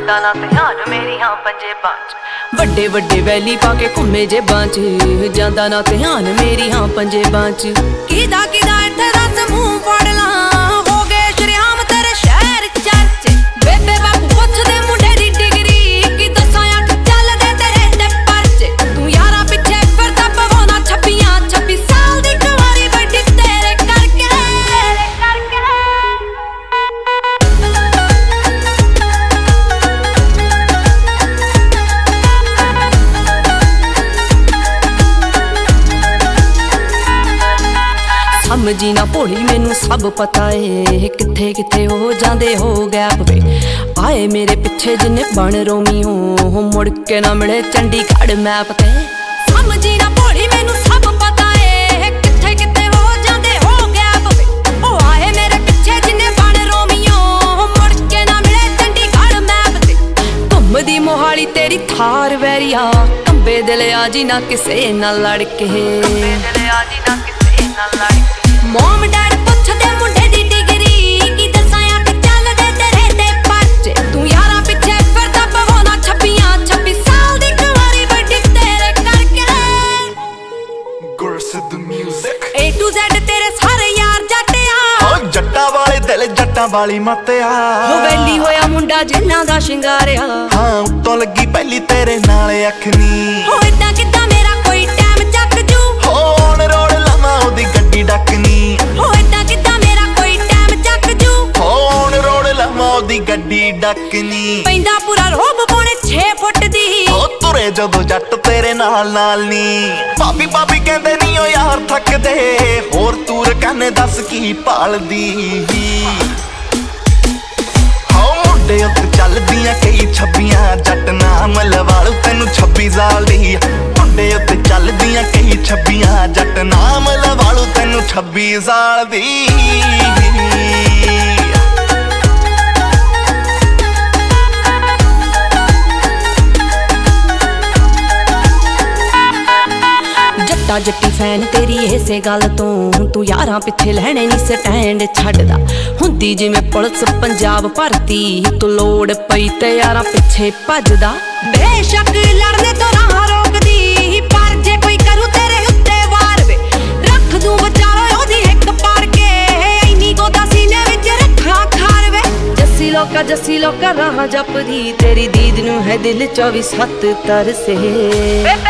ਜਾਂਦਾ ਨਾ ਧਿਆਨ ਮੇਰੀਆਂ ਪੰਜੇਬਾਂ ਚ। ਵੱਡੇ ਵੱਡੇ ਵੈਲੀ ਪਾ ਕੇ ਘੁੰਮੇ ਜੇਬਾਂ ਚ, ਜਾਂਦਾ ਨਾ ਧਿਆਨ ਮੇਰੀਆਂ ਪੰਜੇਬਾਂ ਚ। ਕਿਦਾ ਕਿਦਾ ਇੱਥੇ ਰਸ ਮੂੰਹ ਫੜ ਲਾਂ, ਹੋ ਗਏ ਸ਼ਰਿਆਮ ਤੇਰੇ ਸ਼ਹਿਰ ਚਰਚੇ। ਬੇਬੇ ਬਾਪੂ ਪੁੱਛਦੇ ਮੁੰਡੇ ਦੀ ਡਿਗਰੀ, ਕੀ ਦੱਸਾਂ ਅੱਠ ਚੱਲਦੇ ਤੇਰੇ ਤੇ ਪਰਚੇ। ਤੂੰ ਯਾਰਾਂ ਪਿੱਛੇ ਫਿਰਦਾ ਪਵਾਉਣਾ 26 ਸਾਲ ਦੀ ਕੁਆਰੀ ਵੱਡੀ ਤੇਰੇ ਕਰਕੇ। ਸਮਝੀ ਨਾ ਭੋਲੀ ਮੈਨੂੰ ਸਭ ਪਤਾ ਏ, ਕਿੱਥੇ ਕਿੱਥੇ ਹੋ ਜਾਂਦੇ ਹੋ ਗੈਪ ਵੇ। ਆਏ ਮੇਰੇ ਪਿੱਛੇ ਜਿੰਨੇ ਬਣ ਰੋਮੀਓ, ਮੁੜ ਕੇ ਨਾ ਮਿਲੇ ਚੰਡੀਗੜ੍ਹ ਮੈਪ ਤੇ। ਸਮਝੀ ਨਾ ਭੋਲੀ ਮੈਨੂੰ ਸਭ ਪਤਾ ਏ, ਕਿੱਥੇ ਕਿੱਥੇ ਹੋ ਜਾਂਦੇ ਹੋ ਗੈਪ ਵੇ। ਉਹ ਆਏ ਮੇਰੇ ਪਿੱਛੇ ਜਿੰਨੇ ਬਣ ਰੋਮੀਓ, ਮੁੜ ਕੇ ਨਾ ਮਿਲੇ ਚੰਡੀਗੜ੍ਹ ਮੈਪ ਤੇ। ਘੁੰਮਦੀ ਮੋਹਾਲੀ ਤੇਰੀ ਥਾਰ ਵੈਰੀਆ, ਕੰਬੇ ਦਿਲ ਆ ਜੀ ਨਾ ਕਿਸੇ ਨਾਲ ਲੜ ਕੇ। ਕੰਬੇ ਦਿਲ ਆ ਜੀ ਨਾ ਕਿਸੇ ਨਾਲ ਲੜ ਕੇ। ਮੋਮ ਡੈਡ ਪੁੱਛਦੇ ਮੁੰਡੇ ਦੀ ਡਿਗਰੀ, ਕੀ ਦੱਸਾਂ ਅੱਠ ਚੱਲਦੇ ਤੇਰੇ ਤੇ ਪਰਚੇ। ਤੂੰ ਯਾਰਾਂ ਪਿੱਛੇ ਫਿਰਦਾ ਪਵਾਉਣਾ 26 ਸਾਲ ਦੀ ਕੁਆਰੀ ਵੱਡੀ ਤੇਰੇ ਕਰਕੇ। Gursidh music A to Z ਤੇਰੇ ਸਾਰੇ ਯਾਰ ਜੱਟਿਆ, ਓ ਜੱਟਾਂ ਵਾਲੇ ਦਿਲ ਜੱਟਾਂ ਵਾਲੀ ਮੱਤਿਆ। ਹੋ ਵੈਲੀ ਹੋਇਆ ਮੁੰਡਾ ਜਿੰਨਾਂ ਦਾ ਸ਼ਿੰਗਾਰਿਆ। ਹਾਂ ਉੱਤੋਂ ਲੱਗੀ ਪਹਿਲੀ ਤੇਰੇ ਨਾਲ ਅੱਖ ਨੀ। ਹੋ ਏਦਾਂ ਕਿੱਦਾਂ ਮੇਰਾ ਕੋਈ ਟਾਈਮ ਚੱਕ ਜੂ, ਹੋ ਔਨ ਰੋਡ ਲਾਵਾਂ ਉਹਦੀ ਗੱਡੀ ਡੱਕਨੀ। ਹੋ ਏਦਾਂ ਕਿੱਦਾਂ ਮੇਰਾ ਕੋਈ ਟਾਈਮ ਚੱਕ ਜੂ, ਹੋ ਔਨ ਰੋਡ ਲਾਵਾਂ ਉਹਦੀ ਗੱਡੀ ਡੱਕਨੀ। ਪੈਂਦਾ ਪੂਰਾ ਰੋਬ ਪੌਣੇ 6 ਫੁੱਟ ਦੀ। ਹੋ ਤੁਰੇ ਜਦੋਂ ਜੱਟ ਤੇਰੇ ਨਾਲ ਨਾਲ ਨੀ। ਭਾਬੀ ਭਾਬੀ ਕਹਿੰਦੇ ਨੀ ਓ ਯਾਰ ਥੱਕਦੇ, ਹੋਰ ਤੂਰ ਕਹਿੰਦੇ ਦੱਸ ਕੀ ਭਾਲਦੀ। ਹੋ ਮੁੰਡੇ ਉੱਤੇ ਚੱਲਦੀਆਂ ਕਈ 26 ਜੱਟ ਨਾਮ ਲਵਾਲੂ ਤੈਨੂੰ 26 ਸਾਲ ਦੀ। ਮੁੰਡੇ ਉੱਤੇ ਚੱਲਦੀਆਂ ਕਈ 26 ਜੱਟ ਨਾਮ ਲਵਾਲੂ ਤੈਨੂੰ 26 ਸਾਲ ਦੀ। ਜੱਟਾ ਜੱਟੀ ਫੈਨ ਤੇਰੀ ਇਸੇ ਗੱਲ ਤੋਂ, ਤੂੰ ਯਾਰਾਂ ਪਿੱਛੇ ਲੈਣੇ ਨੀ ਸਟੈਂਡ ਛੱਡਦਾ। ਹੁੰਦੀ ਜਿਵੇਂ ਪੁਲਿਸ ਪੰਜਾਬ ਭਰਤੀ, ਤੂੰ ਲੋੜ ਪਈ ਤੇ ਯਾਰਾਂ ਪਿੱਛੇ ਭੱਜਦਾ। ਬੇਸ਼ੱਕ ਲੜਨੇ ਤੋਂ ਰਾਹ ਰੋਕਦੀ, ਪਰ ਜੇ ਕੋਈ ਕਰੂ ਤੇਰੇ ਉੱਤੇ ਵਾਰ ਵੇ, ਰੱਖ ਦੂੰ ਵਿਚਾਰੋ ਉਹਦੀ ਹਿੱਕ ਪਾੜ ਕੇ। ਇੰਨੀ ਗੋਦਾ ਸੀਨੇ ਵਿੱਚ ਰੱਖਾਂ ਖਾਰ ਵੇ। ਜੱਸੀ ਲੋਕਾ ਰਾਹ ਜਪਦੀ, ਤੇਰੀ ਦੀਦ ਨੂੰ ਹੈ ਦਿਲ 24/7 ਤਰਸੇ।